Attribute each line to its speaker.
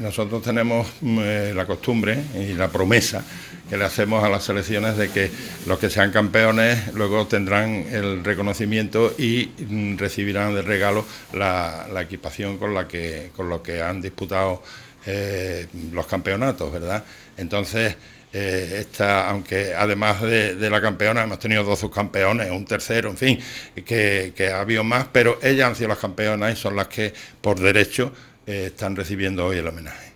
Speaker 1: nosotros tenemos la costumbre y la promesa que le hacemos a las selecciones de que los que sean campeones luego tendrán el reconocimiento y recibirán de regalo la equipación con lo que han disputado los campeonatos, ¿verdad? Entonces, aunque además de la campeona hemos tenido 2 subcampeones, un tercero, en fin, que ha habido más, pero ellas han sido las campeonas y son las que por derecho están recibiendo hoy el homenaje.